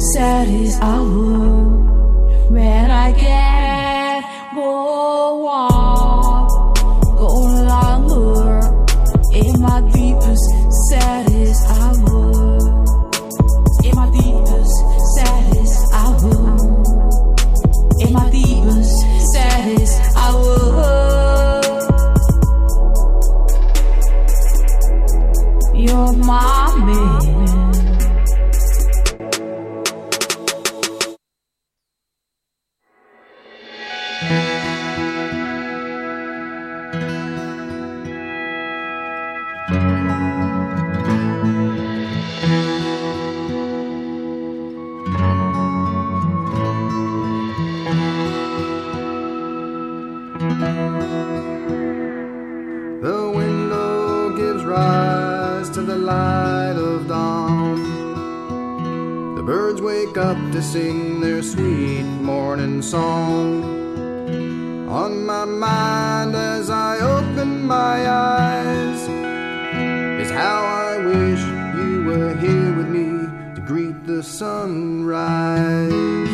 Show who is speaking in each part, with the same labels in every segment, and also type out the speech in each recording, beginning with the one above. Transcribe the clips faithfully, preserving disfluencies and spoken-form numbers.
Speaker 1: sad as I would when I get go on, go longer in my deepest, saddest I would, in my deepest, saddest I would, in my deepest, saddest I would. You're my man.
Speaker 2: The window gives rise to the light of dawn. The birds wake up to sing their sweet morning song. On my mind as I open my eyes is how I wish you were here with me to greet the sunrise.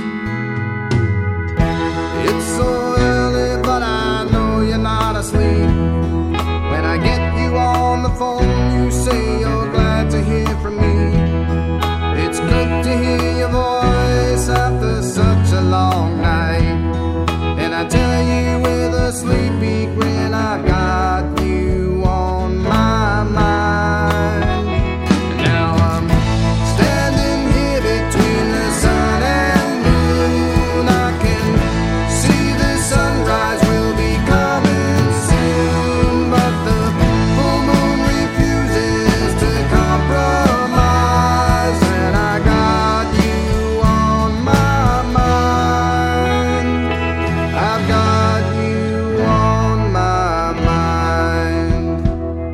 Speaker 2: It's so early, but I know you're not asleep. When I get you on the phone, you say you're glad to hear from me. It's good to hear your voice after such a long night. And I tell you with a sleepy grin, I got you on my mind. And now I'm standing here between the sun and moon. I can see the sunrise will be coming soon, but the full moon refuses to compromise. And I got you on my mind. I've got you on my mind.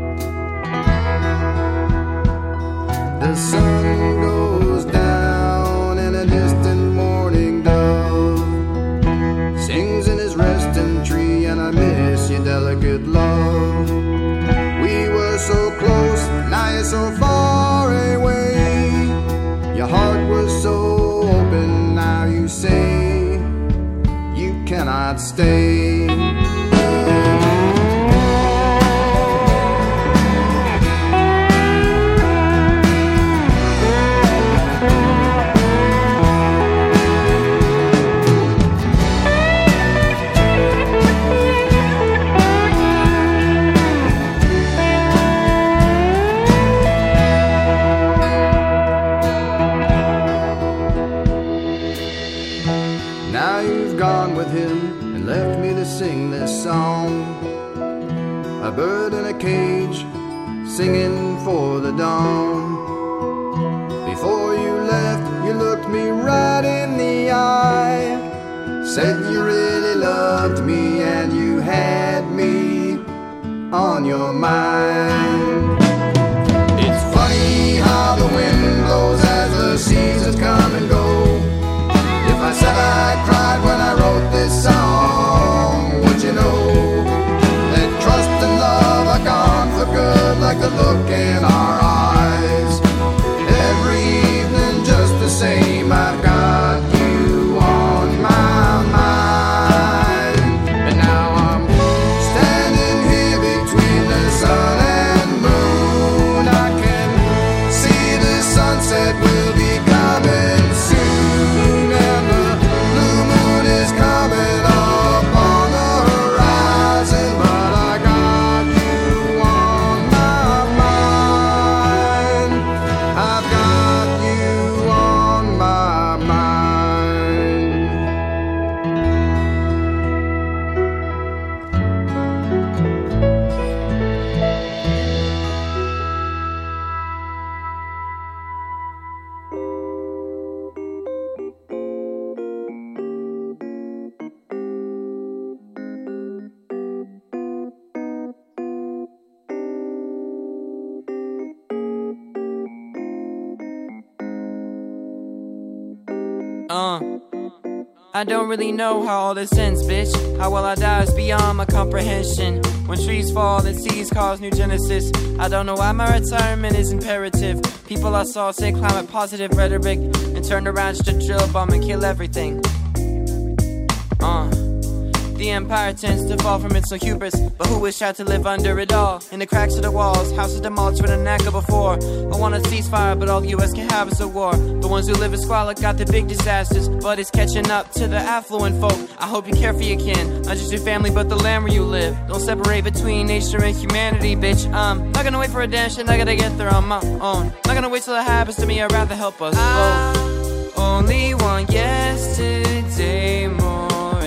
Speaker 2: The sun goes down and a distant morning dove sings in his resting tree, and I miss your delicate love. We were so close, now you're so far away. Your heart was so open, now you say you cannot stay. Now you've gone with him and left me to sing this song. A bird in a cage singing for the dawn. Before you left, you looked me right in the eye, said you really loved me and you had me on your mind. It's funny how the wind blows as the seasons come and go. If I said I cried when I wrote this song, would you know that trust and love are gone for good, like the look in our eyes? Every evening just the same, I've got you on my mind. And now I'm standing here between the sun and moon. I can see the sunset will be coming soon, and the blue moon is coming up on the horizon. But I got you on my mind. I've got you on my mind.
Speaker 3: Uh. I don't really know how all this ends, bitch. How will I die is beyond my comprehension. When trees fall and seas cause new genesis, I don't know why my retirement is imperative. People I saw say climate positive rhetoric and turn around just to drill, bomb and kill everything. Uh The empire tends to fall from its hubris, but who wish out to live under it all? In the cracks of the walls, houses demolished with a knack of before. I want a ceasefire, but all the U S can have is a war. The ones who live in squalor got the big disasters, but it's catching up to the affluent folk. I hope you care for your kin, not just your family, but the land where you live. Don't separate between nature and humanity, bitch. I'm not gonna wait for a damn shit, I gotta get there on my own. Not gonna wait till it happens to me, I'd rather help us both. I only want yesterday more.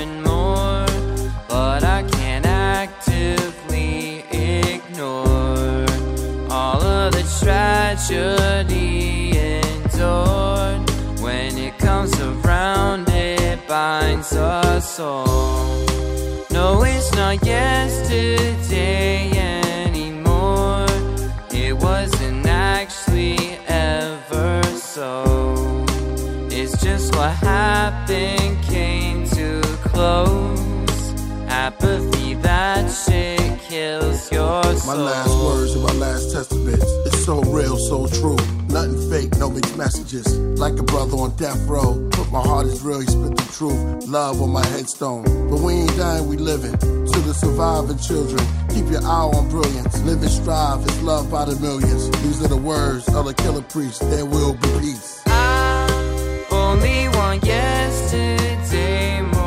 Speaker 3: But I can't actively ignore all of the tragedy endured. When it comes around, it binds us all. No, it's not yesterday anymore. It wasn't actually ever so. It's just what happened came to close. Apathy, that shit kills your soul.
Speaker 4: My last words and my last testaments. It's so real, so true. Nothing fake, no mixed messages. Like a brother on death row. But my heart is real, he spit the truth. Love on my headstone. But we ain't dying, we living. To the surviving children. Keep your eye on brilliance. Live and strive, it's loved by the millions. These are the words of the killer priest. There will be peace.
Speaker 3: I only want yesterday more.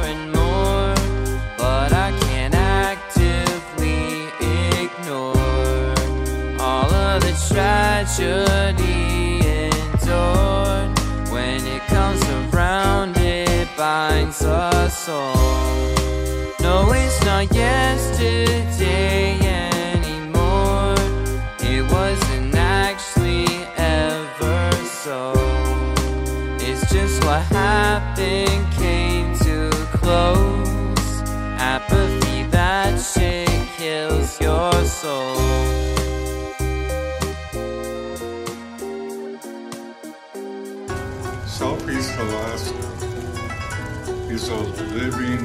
Speaker 3: Tragedy endured. When it comes around, it binds us all. No, it's not yesterday anymore. It wasn't actually ever so. It's just what happened came to close. Apathy, that shit kills your soul.
Speaker 5: Southeast Alaska is a living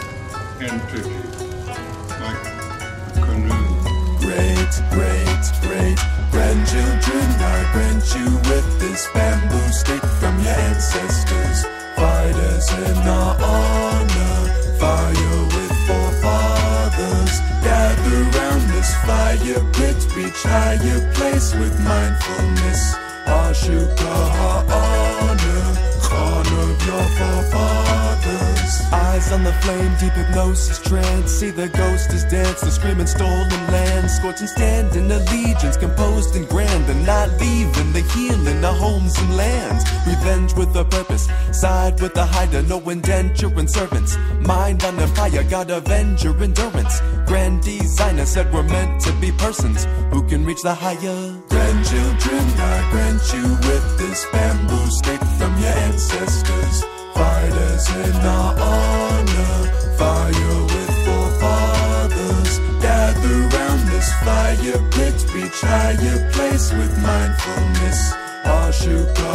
Speaker 5: entity, like a canoe.
Speaker 6: Great, great, great grandchildren, I grant you with this bamboo stick from your ancestors. Fighters in our honor, fire with forefathers. Gather round this fire pit, reach higher place with mindfulness. Ashuka honor, honor of your forefathers. Eyes on the flame, deep hypnosis trance. See the ghost is dance, the screaming stolen land. Scorching stand in allegiance, composed and grand. And not leaving the healing of homes and lands. Revenge with a purpose, side with a hider. No indenture and servants, mind on empire. God avenger endurance. Grand designer said we're meant to be persons who can reach the higher. Grandchildren, I grant you with this bamboo stick from your ancestors. Fighters in our honor, fire with forefathers. Gather round this fire pit, reach higher place with mindfulness. Ashuka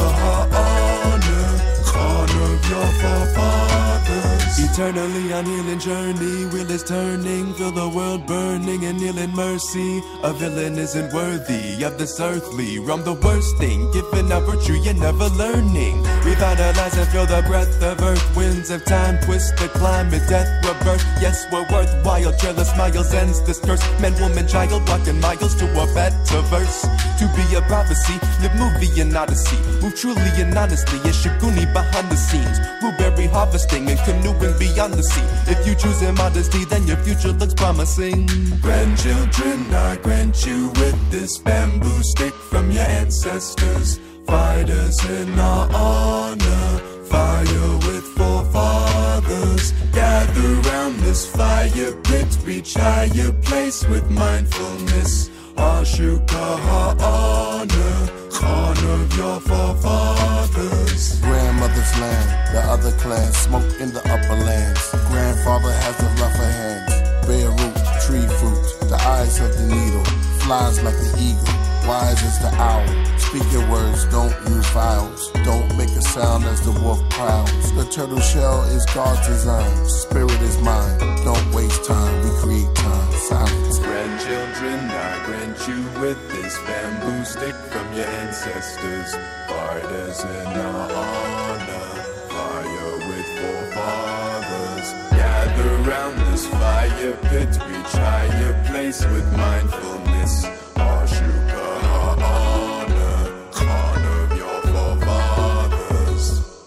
Speaker 6: honor, honor of your forefathers. Eternally on healing journey, wheel is turning, feel the world burning and kneel in mercy. A villain isn't worthy of this earthly realm. The worst thing, given a virtue you're never learning. Revitalize and feel the breath of earth. Winds of time twist the climate, death, rebirth. Yes, we're worthwhile, jealous smiles ends this curse. Man, woman, child, walking miles to a better verse. To be a prophecy, live movie and odyssey. Move truly and honestly, a Shiguni behind the scenes. Blueberry harvesting and canoeing beyond the sea. If you choose immodesty, then your future looks promising. Grandchildren, I grant you with this bamboo stick from your ancestors. Fighters in our honor, fire with forefathers. Gather round this fire pit, reach higher place with mindfulness. Ashuka honor, honor of your forefathers.
Speaker 4: Grandmother's land, the other clans smoke in the upper lands. Grandfather has the rougher hands. Bare root, tree fruit, the eyes of the needle. Flies like the eagle, wise as the owl. Speak your words, don't use vowels. Don't make a sound as the wolf prowls. The turtle shell is God's design. Spirit is mine. Don't waste time, we create time. Silence.
Speaker 6: Grandchildren, I grant you with this bamboo stick from your ancestors. Fighters in our honor, fire with forefathers. Gather round this fire pit, reach higher place with mindfulness. Ashuka honor, honor your forefathers.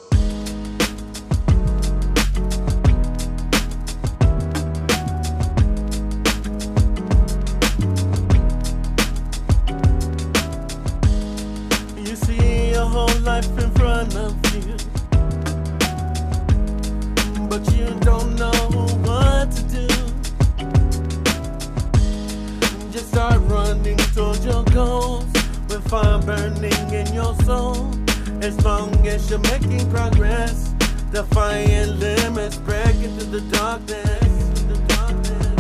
Speaker 7: You see your whole life in front of you, but you don't know what to do. Just start running towards your goals with fire burning in your soul. As long as you're making progress, defying limits, break into the darkness. The darkness.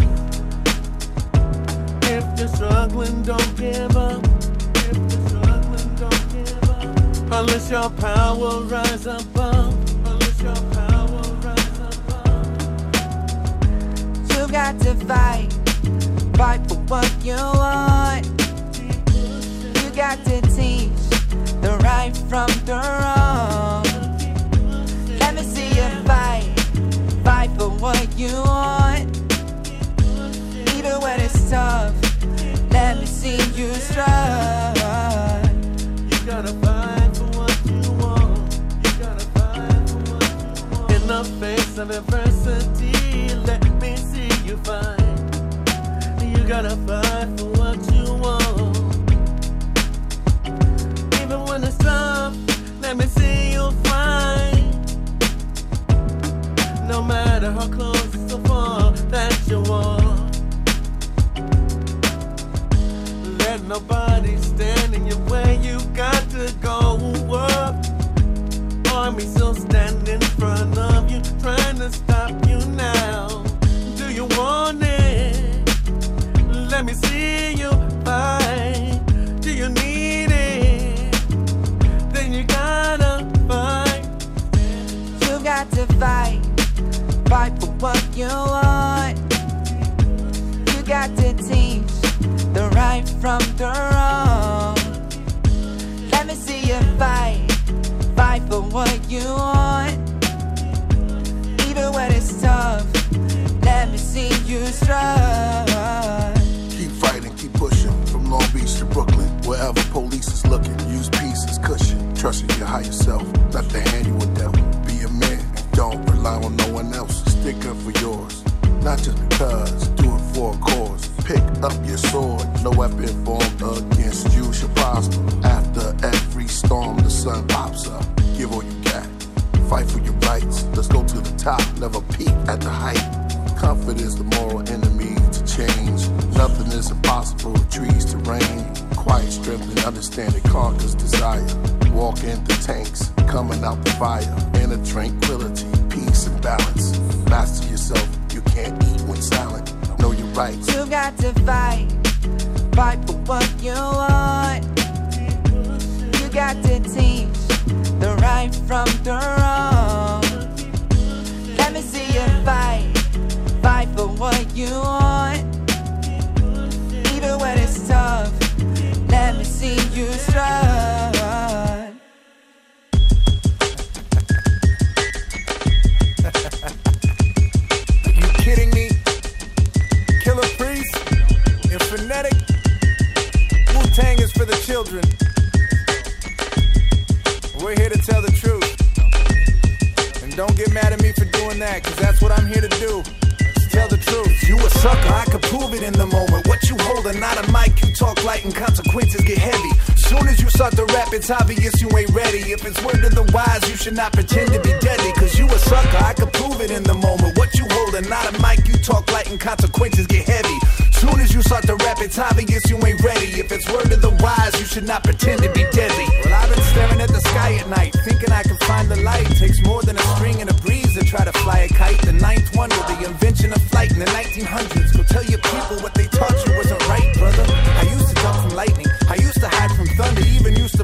Speaker 7: If you're struggling, don't give up. If you're struggling, don't give up. Unless your power rise above. Unless your power rise above.
Speaker 1: You got to fight, fight for what you want. You got to teach the right from the wrong. Let me see you fight, fight for what you want. Even when it's tough, let me see you strive.
Speaker 7: You gotta fight for what you want. You gotta fight for what you want. In the face of adversity, let me see you fight. You gotta fight for what you want. Even when it's tough, let me see you fight. No matter how close or far that you want, let nobody stand in your way. You got to go up. Army still stand in front of you, trying to stop you now. Do you want it? Let me see you fight. Do you need it? Then you gotta fight.
Speaker 1: You got to fight, fight for what you want. You got to teach the right from the wrong. Let me see you fight, fight for what you want. Even when it's tough, let me see you strive.
Speaker 4: Keep fighting, keep pushing. From Long Beach to Brooklyn, wherever police is looking. Use peace as cushion. Trust in your higher self, not the hand you were dealt. Be a man and don't rely on no one else. Stick up for yours, not just because. Do it for a cause. Pick up your sword. No weapon formed against you shall prosper. After every storm, the sun pops up. Give all you got. Fight for your rights. Let's go to the top. Never peak at the height. Comfort is the moral enemy to change. Nothing is impossible. Trees to reign. Quiet strength and understanding conquers desire. Walk into tanks, coming out the fire. Inner tranquility, peace and balance. Master yourself. You can't eat when silent. Know your rights.
Speaker 1: You got to fight, fight for what you want. You got to teach the right from the wrong. Let me see you fight, fight for what you want. Even when it's tough, let me see you strive.
Speaker 8: Are you kidding me? Killer Priest, Infernetic, Wu-Tang is for the children. We're here to tell the truth. And don't get mad at me for doing that, cause that's what I'm here to do. Just tell the truth.
Speaker 9: You a sucker, I could prove it in the moment. What you holding, not a mic, you talk light and consequences get heavy. Soon as you start to rap, it's obvious you ain't ready. If it's word to the wise, you should not pretend to be deadly. Cause you a sucker, I could prove it in the moment. What you holding, not a mic, you talk light and consequences get heavy. Soon as you start to rap, it's obvious you ain't ready. If it's word to the wise, you should not pretend to be deadly. Well, I've been staring at the sky at night, thinking I can find the light. Takes more than a string and a breeze to try to fly a kite. The ninth wonder, the invention of flight in the nineteen hundreds. Go tell your people what they taught you wasn't right, brother. I used to jump from lightning, I used to hide from thunder, even used to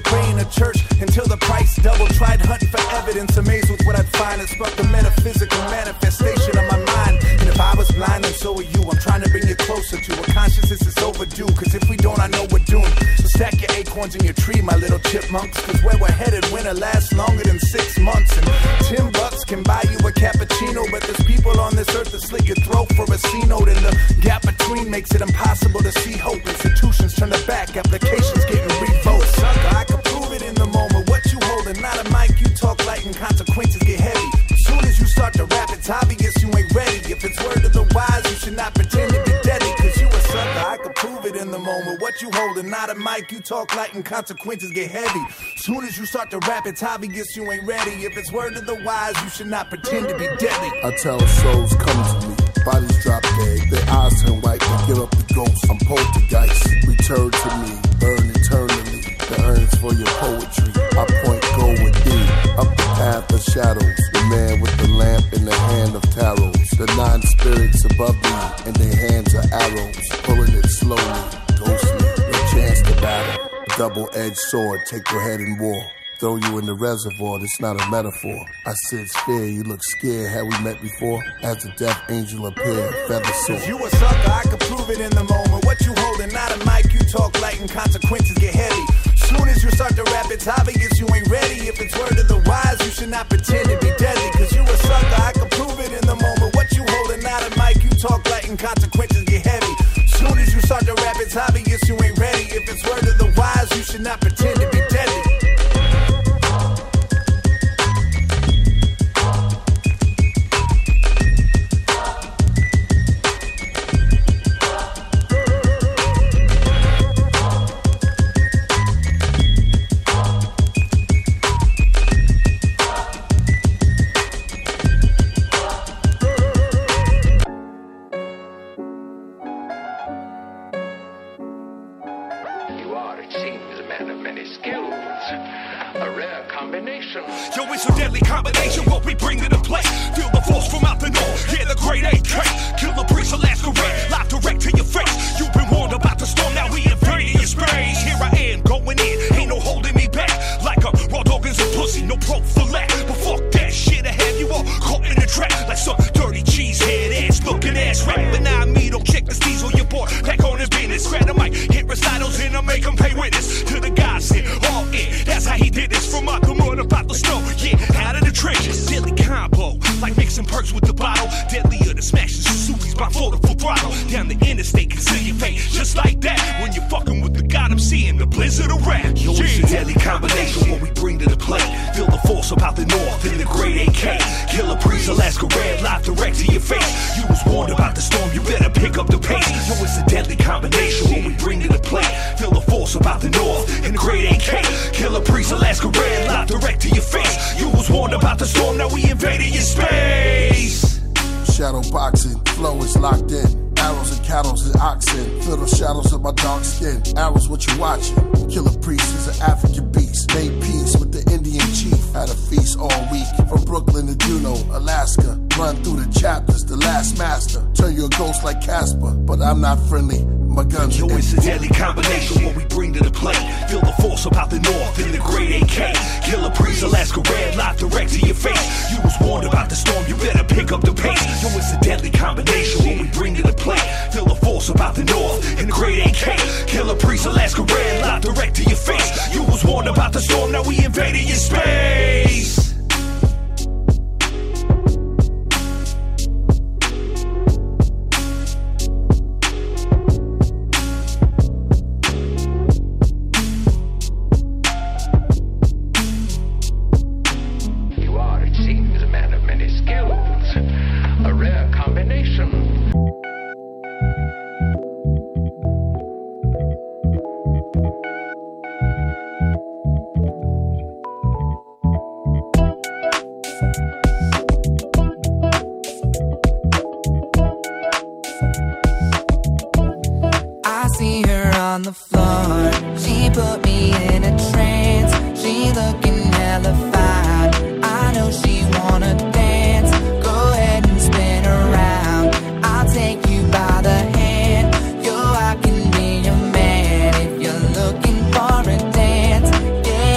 Speaker 9: pray in a church until the price doubled. Tried hunting for evidence, amazed with what I'd find. It sparked a metaphysical manifestation of my mind. And if I was blind, then so are you. I'm trying to bring you closer to a consciousness is overdue. Cause if we don't, I know we're doomed. So stack your acorns in your tree, my little chipmunks. Cause where we're headed, winter lasts longer than six months. And ten bucks can buy you a cappuccino. But there's people on this earth that slit your throat for a C note. And the gap between makes it impossible to see hope. Institutions turn their back, applications getting revoked. Sucker, I can prove it in the moment. What you holding, not a mic, you talk light and consequences get heavy. As soon as you start to rap, it's obvious you ain't ready. If it's word of the wise, you should not pretend to be deadly. Cause you a sucker, I can prove it in the moment. What you holding, not a mic, you talk light and consequences get heavy. As soon as you start to rap, it's obvious you ain't ready. If it's word of the wise, you should not pretend to be deadly.
Speaker 4: I tell souls come to me, bodies drop dead, their eyes turn white, they give up the ghost. I'm poltergeist, return to me, burn eternally. The urns for your poetry, I point go with thee. Up the path of shadows, the man with the lamp in the hand of tarots. The nine spirits above me, and their hands are arrows. Pulling it slowly, ghostly, no chance to battle. A double-edged sword, take your head in war. Throw you in the reservoir, that's not a metaphor. I said fear, you look scared, had we met before? As the death angel appeared, feather sword.
Speaker 9: You a sucker, I can prove it in the moment. What you holding, not a mic, you talk light and consequences get heavy. Soon as you start to rap, it's obvious you ain't ready. If it's word of the wise, you should not pretend to be deadly. Cause you a sucker, I can prove it in the moment. What you holding, not a mic, you talk light and consequences get heavy. Soon as you start to rap, it's obvious you ain't ready. If it's word of the wise, you should not pretend to be deadly.
Speaker 10: Yo, it's a deadly combination, what we bring to the play. Feel the force from out the north, yeah, the great A K. Killer priest, Alaska Red, live direct to your face. You've been warned about the storm, now we invading your space. Here I am, going in, ain't no holding me back. Like a raw dog and some pussy, no prophylax. But fuck that shit, I have you all caught in the trap. Like some dirty cheesehead ass looking ass rap. But now me, don't check the steez on your boy, back on his business. Grab the mic, hit recitals and I make him pay witness to the guys in, all in. That's how he did this from out the mud about the snow. Yeah, out of the trenches, deadly combo, like mixing perks with the bottle. Deadlier than smashing Suzuki's by full to full throttle. Down the interstate, conceal your face, just like that. When you're fucking with the god I'm seeing, the blizzard of rap. Yo, yeah. It's a deadly combination, what we bring to the play. Feel the force about the north in the great A K. Killer priest, Alaska Red, live direct to your face. You was warned about the storm, you better pick up the pace. Yo, it's a deadly combination, what we bring to the play. Feel the force about the north in the great A K. Killer priest, Alaska Red, live direct to your face. You was warned about the storm, now we invaded your space.
Speaker 4: Shadow boxing, flow is locked in. Arrows and cattles and oxen. Feel the shadows of my dark skin. Arrows, what you watching? Killer priest is an African beast. Made peace with the Indian chief. Had a feast all week. From Brooklyn to Juneau, Alaska. Run through the chapters, the last master. Turn you a ghost like Casper, but I'm not friendly. My guns
Speaker 10: Yo, it's a deadly combination, what we bring to the play. Feel the force about the north in the great A K. Killer priest, Alaska Red, live direct to your face. You was warned about the storm, you better pick up the pace. Yo, it's a deadly combination, what we bring to the play. Feel the force about the north in the great A K. Killer priest, Alaska Red, live direct to your face. You was warned about the storm, now we invaded your space.
Speaker 1: On the floor, she put me in a trance. She looking hella fine. I know she wanna dance. Go ahead and spin around. I'll take you by the hand. Yo, I can be your man if you're looking for a dance. Yeah,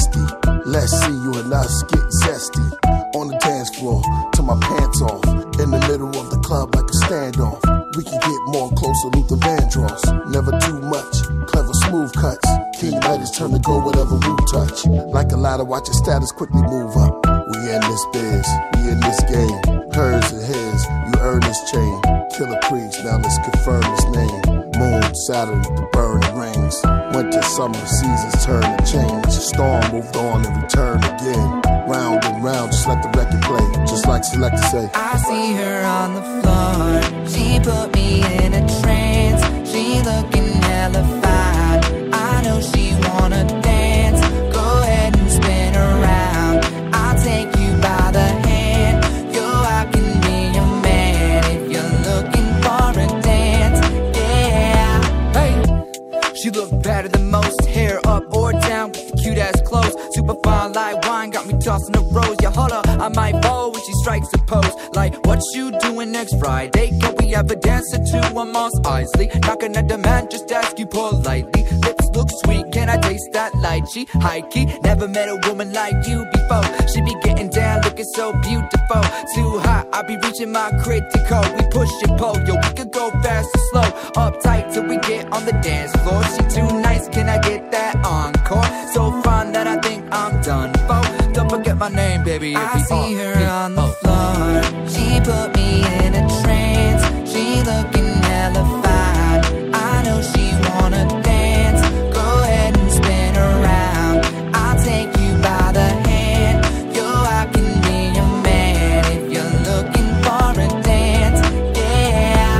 Speaker 4: testy. Let's see you and us get zesty. On the dance floor, till my pants off. In the middle of the club like a standoff. We can get more closer, Luther Vandross. Never too much, clever smooth cuts. King Midas turn to go whatever we touch. Like a ladder, watch your status quickly move up. We in this biz, we in this game. Hers and his, you earn this chain. Killer Priest, now let's confirm his name. Moon, Saturn, the burning rings. Winter, summer, seasons turn to change. Storm moved on and returned again. Round and round, just let the record play. Just like Selecta say.
Speaker 1: I see her on the floor. She put me in a trance. She looking hella fine. I know she wanna dance. Go ahead and spin around. I'll take you by the hand. Yo, I can be your man if you're looking for a dance. Yeah. Hey. She looked better than most. Hair up or down with the cute ass clothes. Super fine like wine, got me tossing the rose. Yeah, hold up, I might bow when she strikes a pose. Like, what you doing next Friday? Can we have a dance or two? I'm Moss Isley. Not gonna demand, just ask you politely. Lips look sweet, can I taste that lychee? High key, never met a woman like you before. She be getting down, looking so beautiful. Too hot, I be reaching my critical. We push and pull, yo, we could go fast or slow. Up tight till we get on the dance floor. She too nice, can I get that encore? So fine that I think I'm done for. Don't forget my name, baby. If I see her on the floor. She put me in a trance. She looking hella fine. I know she wanna dance. Go ahead and spin around. I'll take you by the hand. Yo, I can be your man if you're looking for a dance. Yeah.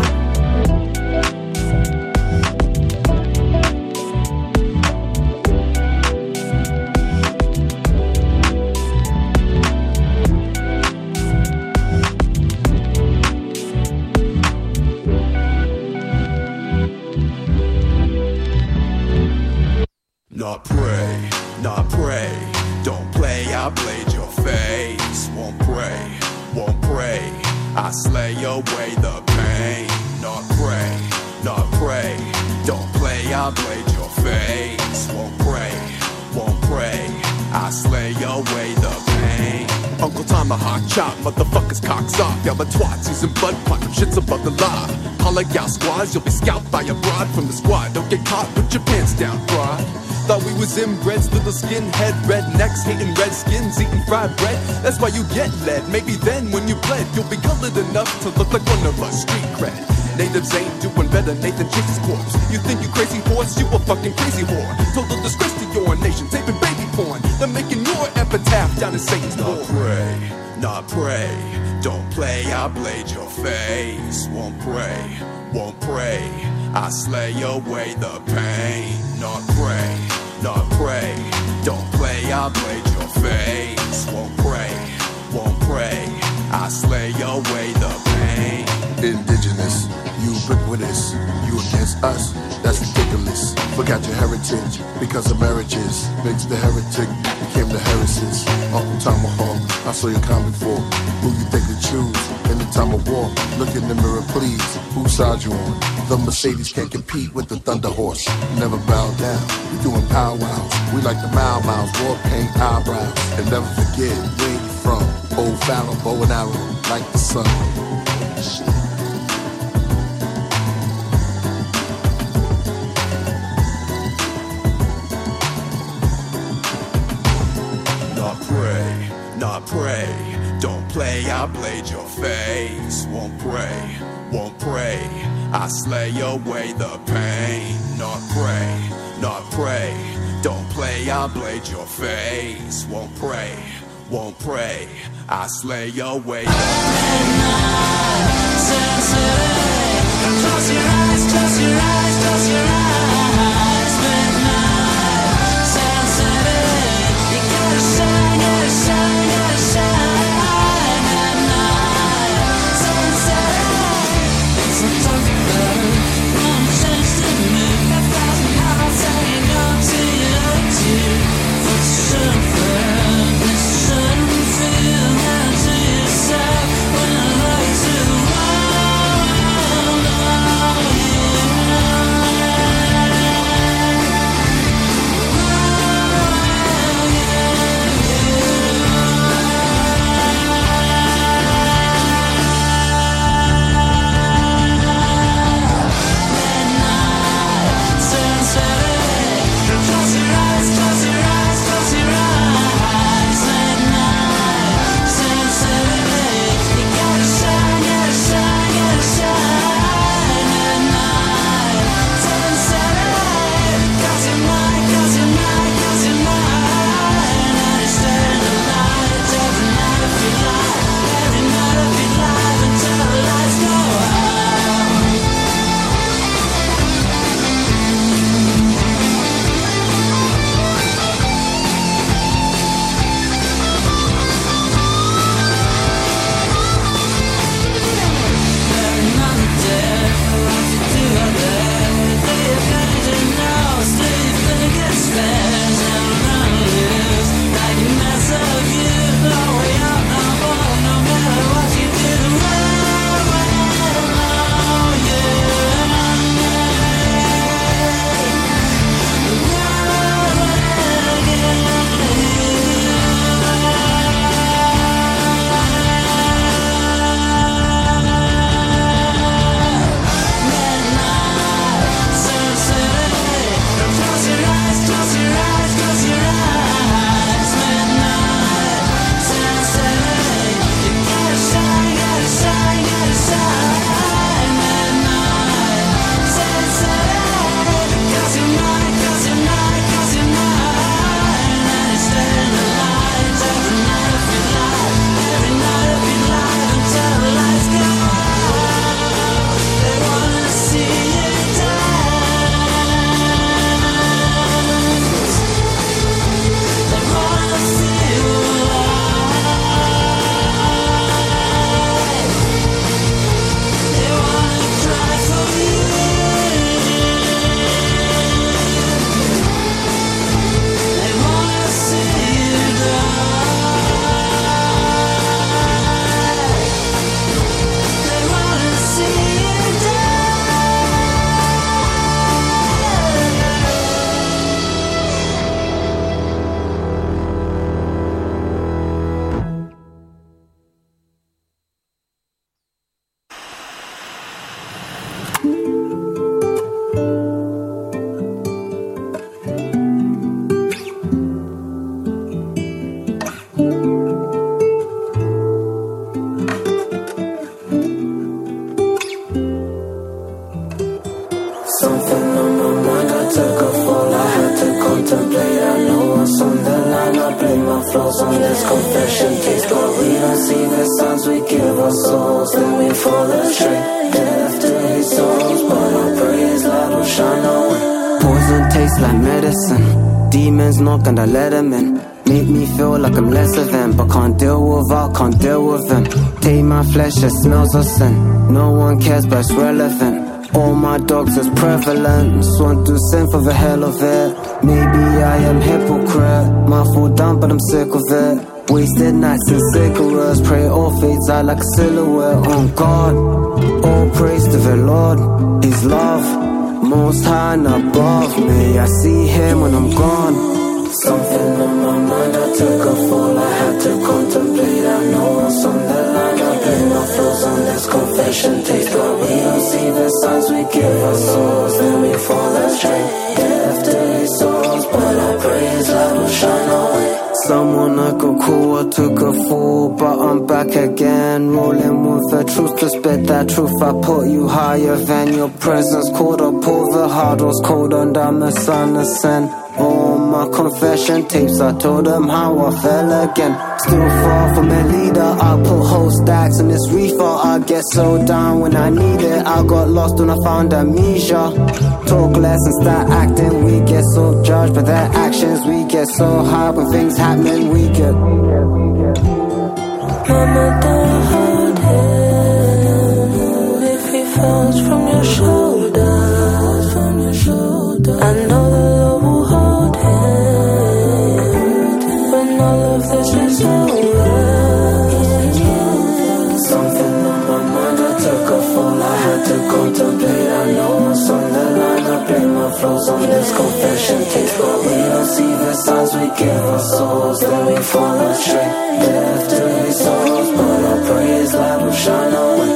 Speaker 6: Not pray, not pray. Don't play, I played your face. Won't pray, won't pray. I slay away the pain. Not pray, not pray. Don't play, I played your face. Won't pray, won't pray. I slay away the pain. Uncle Tom a hot chop, motherfuckers cocks off. Y'all are twats using blood pot, them shit's above the law. Holla y'all squads, you'll be scalped by a broad from the squad. Don't get caught, put your pants down, broad. Thought we was inbreds, little skinhead rednecks, hating redskins, eating fried bread. That's why you get led. Maybe then when you bled, you'll be colored enough to look like one of us. Street cred. Natives ain't doing better, Nathan chases corpse. You think you crazy horse, you a fucking crazy whore. Total disgrace to your nation, taping baby porn. They're making your epitaph down in Satan's door. Not pray, not pray. Don't play, I blade your face. Won't pray, won't pray. I slay away the pain. Not pray, not pray. Don't play, I blade your face. Won't pray, won't pray. I slay away the pain.
Speaker 4: Indigenous, ubiquitous, you against us, that's ridiculous. Forgot your heritage, because of marriages makes the heretic, became the heresies. Uncle Tomahawk, I saw you coming for. Who you think to choose in the time of war? Look in the mirror, please, whose side you on? The Mercedes can't compete with the Thunder Horse. Never bow down, we doing powwows. We like the Mau Mau's, war paint eyebrows. And never forget where you from. Old Pharaoh, bow and arrow, like the sun.
Speaker 6: Not pray, not pray. Don't play, I blade your face. Won't pray, won't pray. I slay away the pain. Not pray, not pray. Don't play, I blade your face. Won't pray, won't pray. I slay away the pain.
Speaker 1: Close your eyes, close your eyes, close your eyes. Midnight, sunset. You gotta shine, gotta shine, gotta shine. Midnight, sunset. Sometimes you better run chase to me. A thousand hearts saying no to you, to you. This shouldn't feel, this shouldn't feel good to yourself when I like to. Oh, oh, yeah.
Speaker 11: blame my flaws on this confession tape. But we don't see the signs, we give our souls, then we fall astray. Death to his souls, but our praise light will shine away.
Speaker 3: Poison tastes like medicine. Demons knock and I let them in. Make me feel like I'm less of them, but can't deal without, can't deal with them. Take my flesh, it smells of sin. No one cares, but it's relevant. All my dogs is prevalent. Swan to sin for the hell of it. Maybe I am hypocrite. Might fall down, but I'm sick of it. Wasted nights and cigarettes. Pray all fades out like a silhouette. On God, all praise to the Lord. His love, most high and above. May I see him when I'm gone.
Speaker 11: Something on my mind, I took a fall, I had to contemplate. I know what's on the line, I blame my flaws on this confession tape. But we don't see the signs, we give our souls, then we fall astray. Death to his souls, but I pray his light will shine away.
Speaker 3: Someone I could call, I took a fall, but I'm back again. Rolling with the truth to spit that truth. I put you higher than your presence. Caught up all the hard was cold under the sun ascend. All my confession tapes, I told them how I fell again. Still far from a leader, I put whole stacks in this reefer. I get so down when I need it. I got lost when I found amnesia. Talk less and start acting. We get so judged by their actions. We get so high when things happen. We get
Speaker 11: Mama, don't hold him. If he falls from your shoulders, from your shoulders, I know the Lord will hold him when all of this is over. Something on my mind, I took a fall, I had to contemplate. I know what's on the line, I blame my flaws on this confession tape. But we don't see the signs, we give our souls, then we fall astray. Death to his souls, but I pray his light will shine away.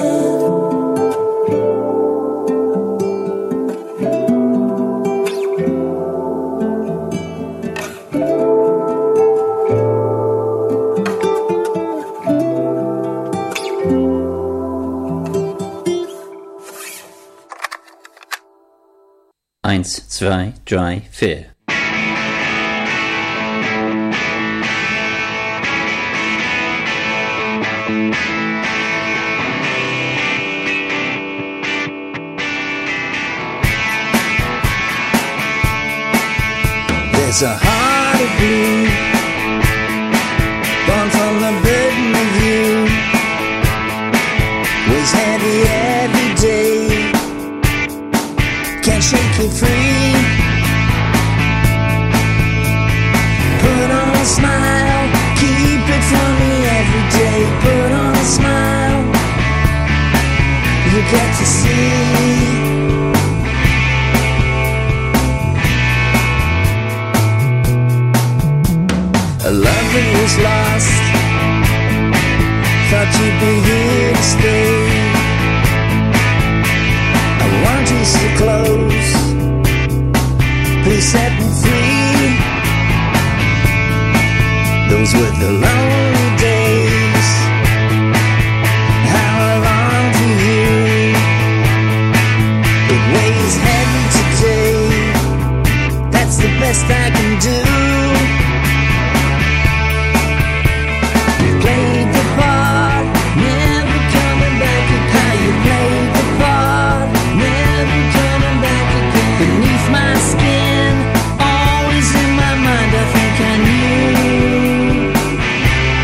Speaker 12: Eins, zwei, drei, vier.
Speaker 13: There's a heart of blue, born from the burden of you, weighs heavy every day, can't shake it free. Put on a smile, keep it from me every day. Put on a smile, you get to see. A love that was lost, thought you'd be here to stay. I want you so close, please set me free. Those were the lonely days, how I long for you. It weighs heavy today, that's the best I can do. Played the part, never coming back again. How you played the part, never coming back again. Beneath my skin, always in my mind, I think I knew.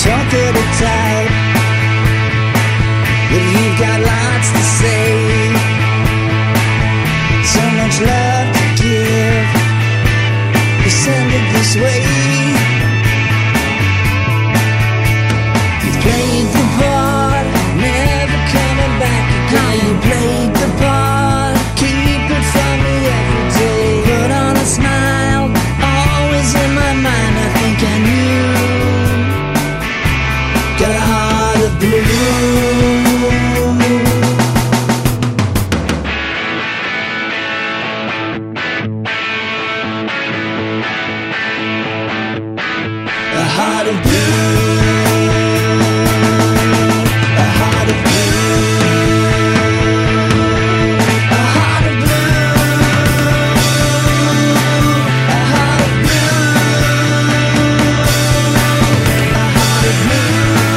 Speaker 13: talkative type, but you've got lots to say, so much love to give, you send it this way. You played the part, never coming back again. You played the part, keep it from me every day. Put on a smile, always in my mind, I think I knew. Got a heart of blue. A heart of blue. A heart of blue. A heart of blue. A heart of blue. A heart of blue.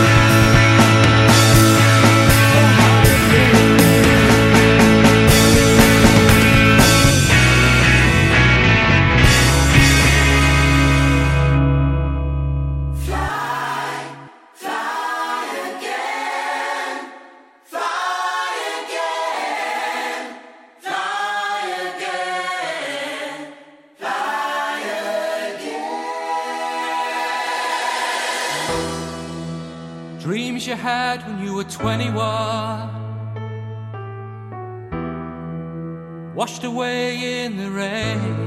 Speaker 14: Dreams you had when you were twenty-one, washed away in the rain.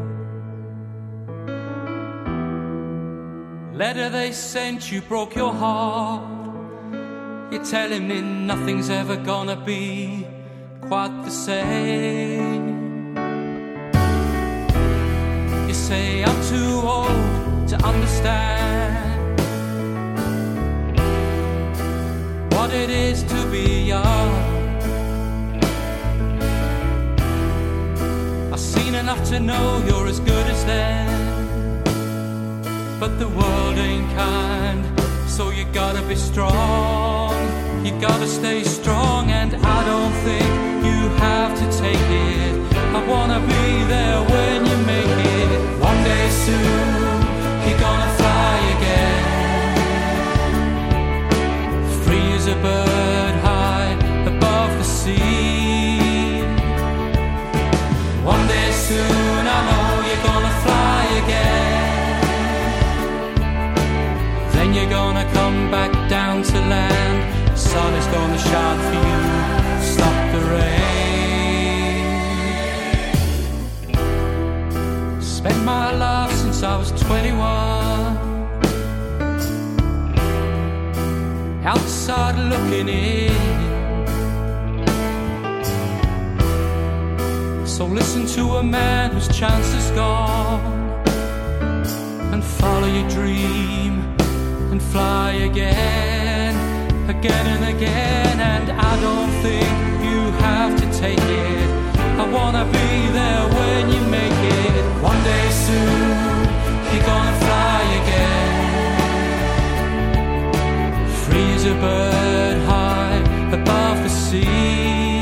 Speaker 14: Letter they sent you broke your heart. You're telling me nothing's ever gonna be quite the same. You say I'm too old to understand what it is to be young. I've seen enough to know you're as good as them, but the world ain't kind, so you gotta be strong. You gotta stay strong, and I don't think you have to take it. I wanna be there when you make it. One day soon, you're gonna fly again, free as a bird high above the sea. One day soon, I know you're gonna fly again. Then you're gonna come back down to land. The sun is gonna shine for you, stop the rain. Spent my life since I was twenty-one, outside looking in. So listen to a man whose chance is gone, and follow your dream and fly again, again and again. And I don't think you have to take it. I wanna be there when you make it. One day soon, you're gonna fly again, free as a bird high above the sea.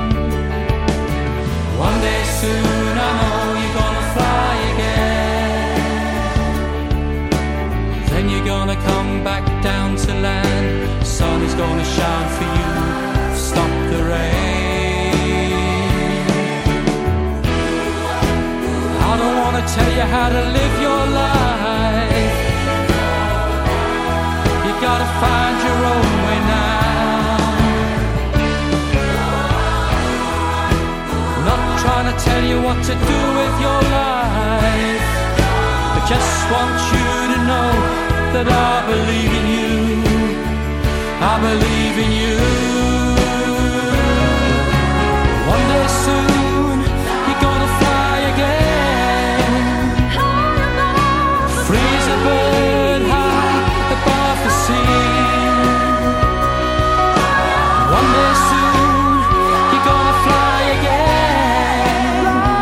Speaker 14: One day soon, I know you're gonna fly again. Then you're gonna come back down to land. The sun is gonna shine for you, stop the rain. I don't wanna tell you how to live your life. You gotta find your own way now. Not trying to tell you what to do with your life, but just want you to know that I believe in you. I believe in you. One day soon, you're gonna fly again, free as a bird high above the sea. One day soon, you're gonna fly again,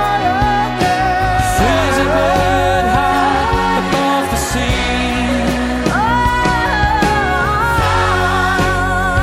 Speaker 14: free as a bird high above the sea.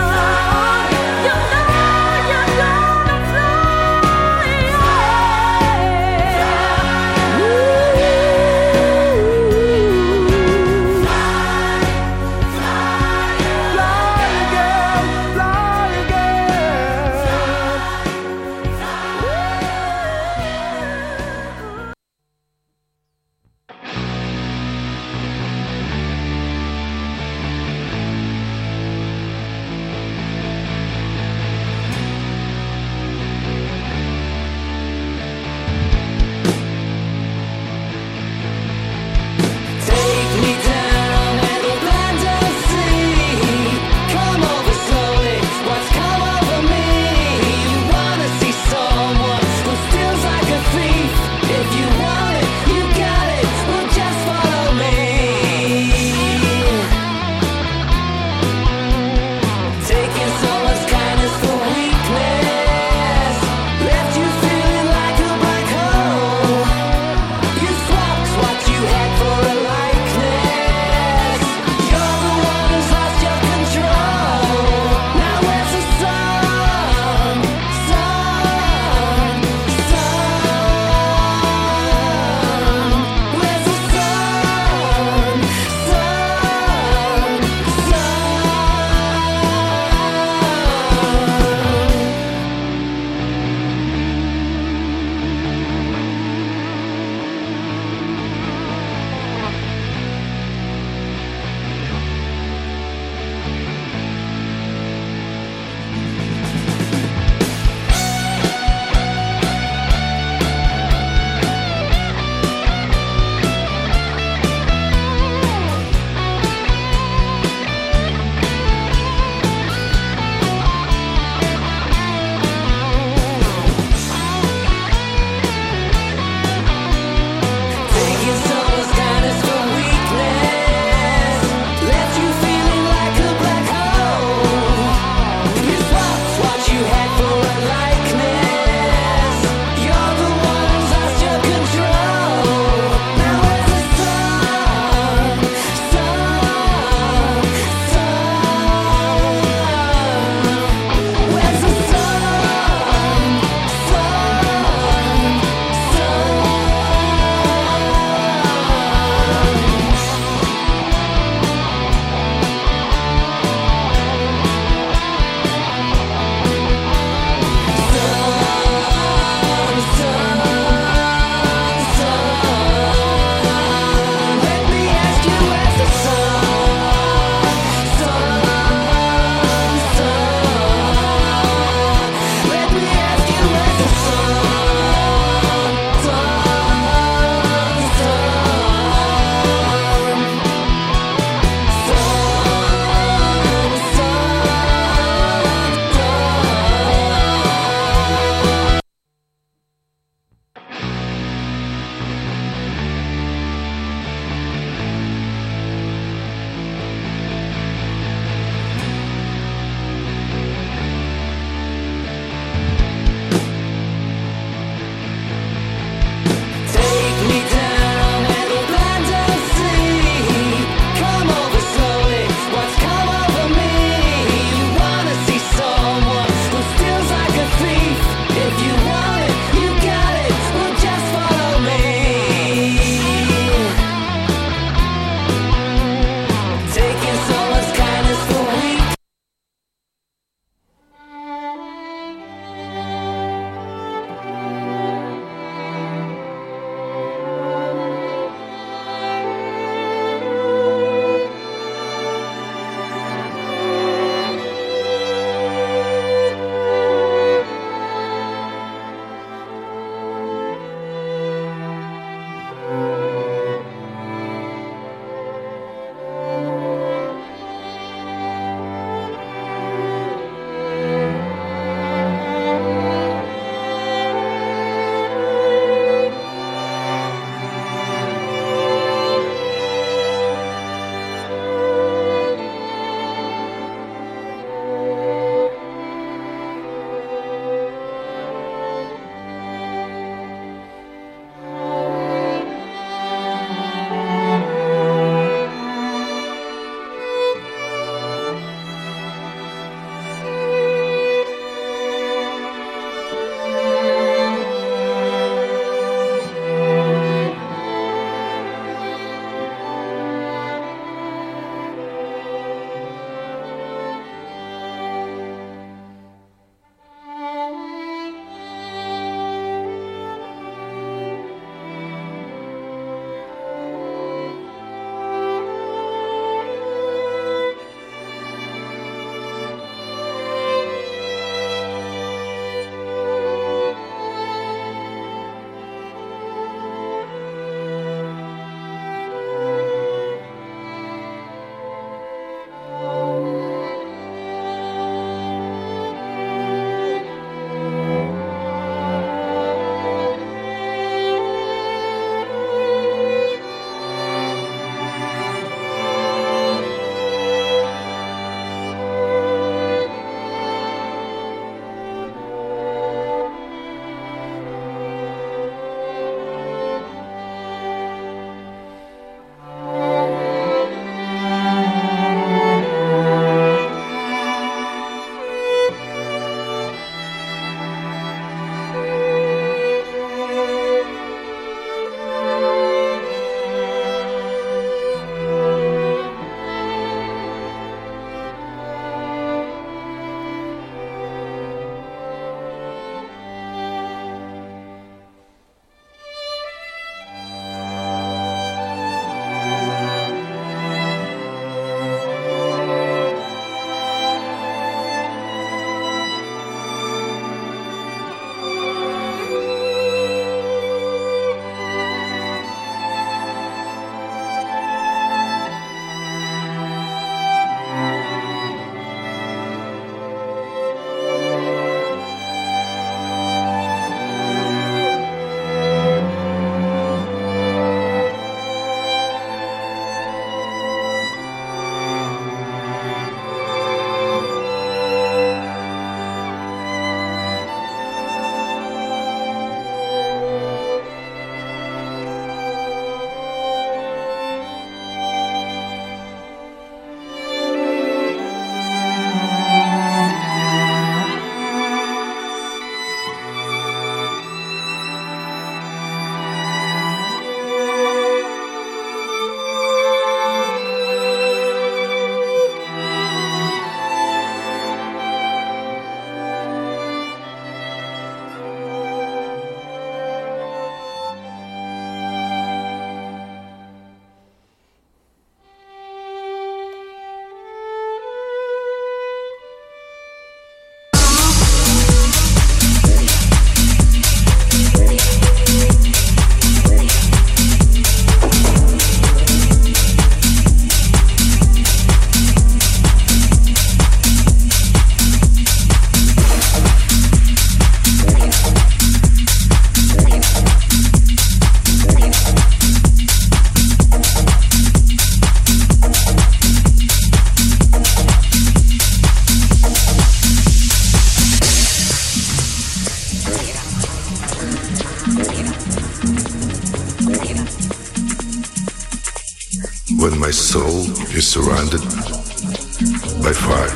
Speaker 15: soul is surrounded by fire.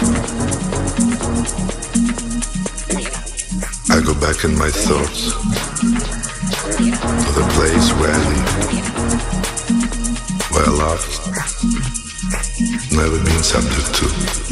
Speaker 15: I go back in my thoughts to the place where I live, where love never been subject to.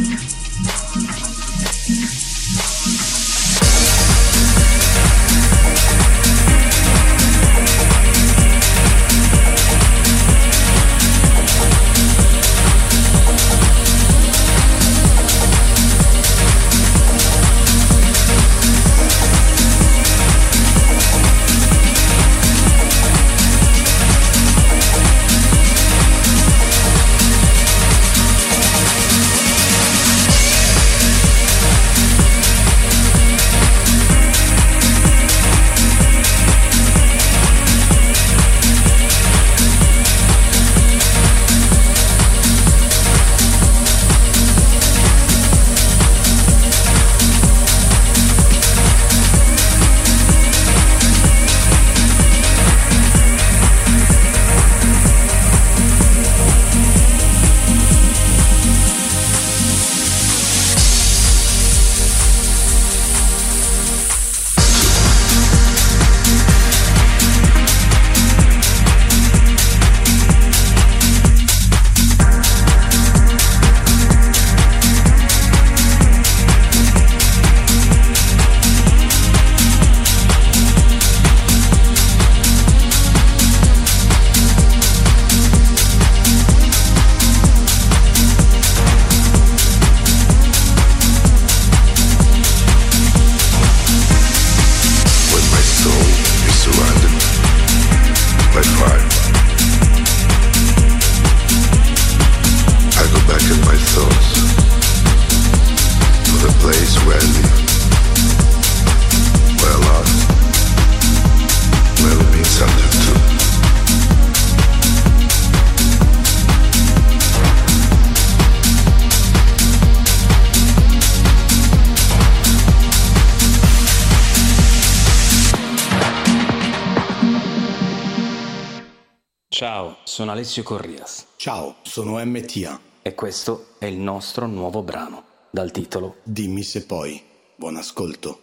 Speaker 16: Ciao, sono Alessio Corrias.
Speaker 17: Ciao, sono M T A.
Speaker 16: E questo è il nostro nuovo brano, dal titolo
Speaker 17: Dimmi se poi. Buon ascolto.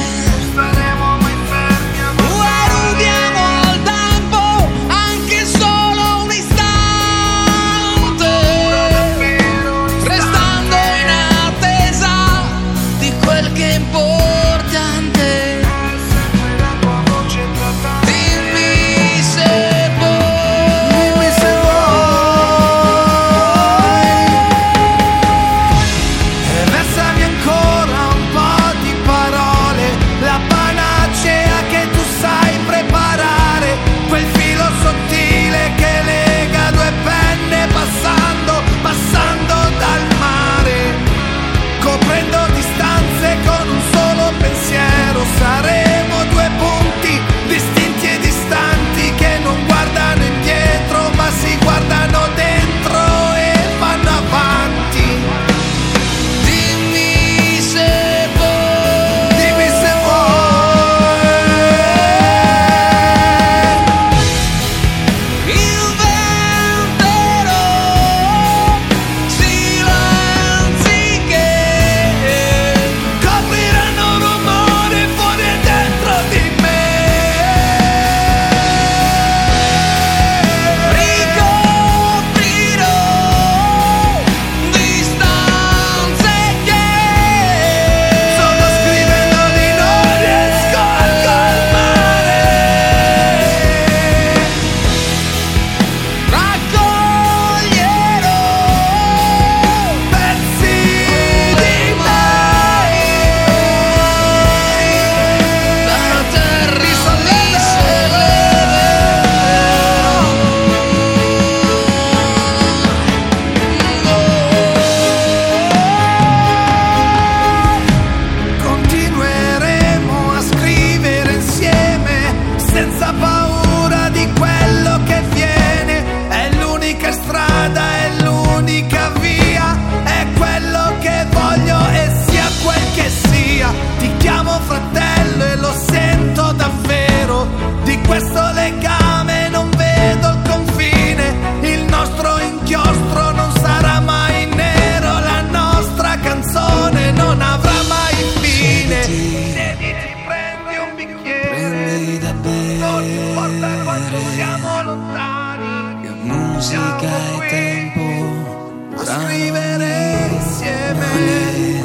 Speaker 13: Rubiamo al tempo anche solo
Speaker 9: legame, non vedo il confine, il nostro inchiostro non sarà mai nero, la nostra canzone non avrà mai fine. Siediti, prendi un bicchiere, da bere, non importa quanto siamo lontani, che musica e tempo a scrivere insieme.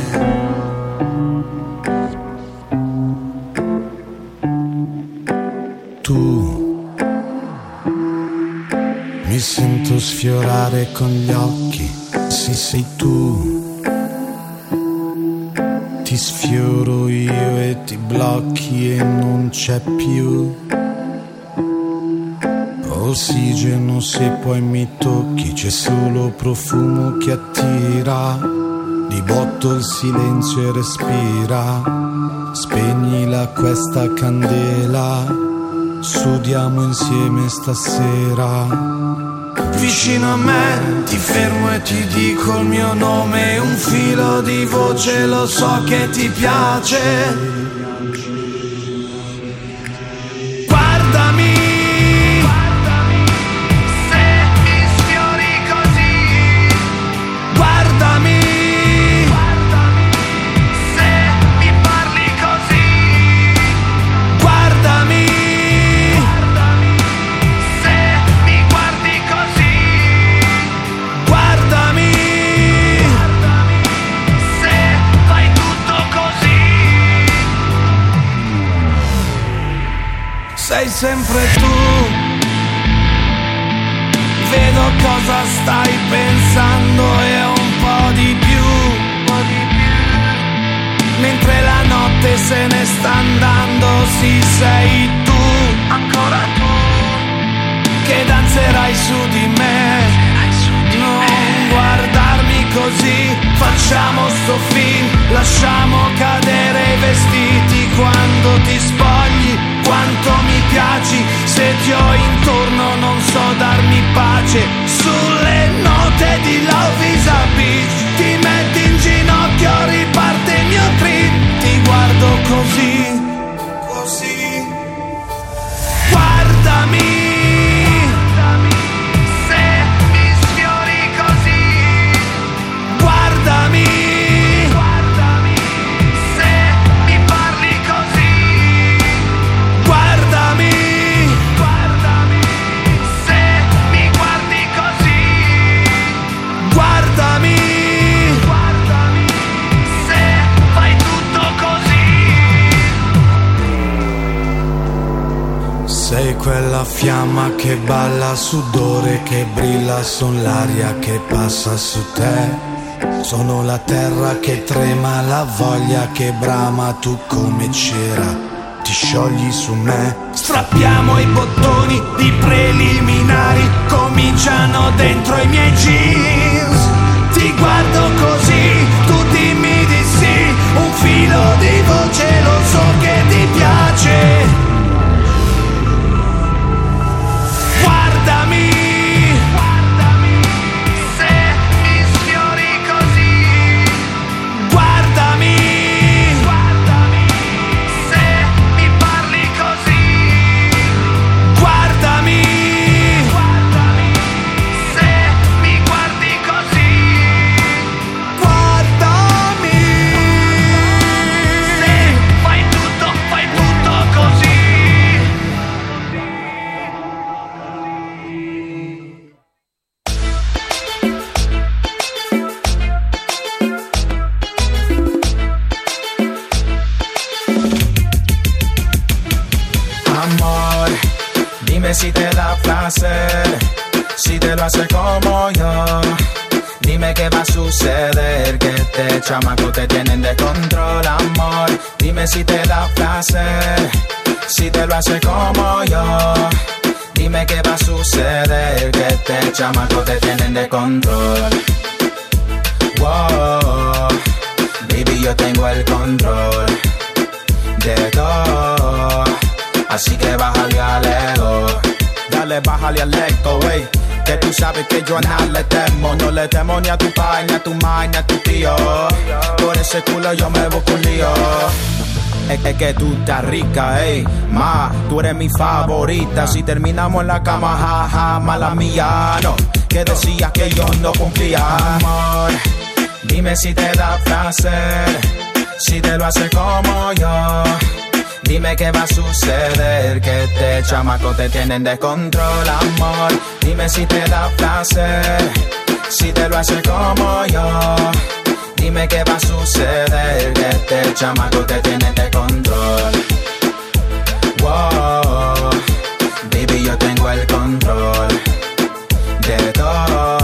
Speaker 9: Tu mi sento sfiorare con gli occhi, sì sei tu. Ti sfioro io e ti blocchi e non c'è più ossigeno se poi mi tocchi, c'è solo profumo che attira. Di botto il silenzio e respira, spegnila questa candela, sudiamo insieme stasera. Vicino a me ti fermo e ti dico il mio nome, un filo di voce, lo so che ti piace. Guardami, se mi sfiori così, guardami, se mi parli così, guardami. Sei sempre tu, vedo cosa stai pensando e un po' di più, mentre la notte se ne sta andando, sì sei tu, ancora tu, che danzerai su di me. Non guardarmi così, facciamo sto film, lasciamo cadere i vestiti quando ti spogli. Quanto mi piaci, se ti ho intorno non so darmi pace. Sulle note di Love is a Beach ti metti in ginocchio, riparte il mio trip. Ti guardo così, così. Guardami, sei quella fiamma che balla, sudore che brilla, son l'aria che passa su te. Sono la terra che trema, la voglia che brama, tu come cera ti sciogli su me. Strappiamo i bottoni, i preliminari cominciano dentro i miei jeans. Ti guardo così, tu dimmi di sì, un filo di voce, lo so che ti piace. Guardami, se mi sfiori così, guardami, se mi parli così, guardami, se mi guardi così, guardami, se fai tutto, fai tutto così.
Speaker 18: Si te da placer, si te lo hace como yo, dime qué va a suceder, que este chamaco te tienen de control, amor. Dime si te da placer, si te lo hace como yo, dime qué va a suceder, que este chamaco te tienen de control. Wow, baby, yo tengo el control de todo, así que bájale al ego. Dale, bájale al ego, wey, que tú sabes que yo a nada le temo. No le temo ni a tu padre, ni a tu madre, ni a tu tío. Por ese culo yo me busco un lío. Es, es que tú estás rica, ey. Ma, tú eres mi favorita. Si terminamos en la cama, jaja, mala mía, no. Que decías que yo no cumplía. Amor, dime si te da placer, si te lo hace como yo. Dime qué va a suceder, que este chamaco te tiene en descontrol, amor. Dime si te da placer, si te lo hace como yo. Dime qué va a suceder, que este chamaco te tiene en descontrol. Wow, baby, yo tengo el control de todo.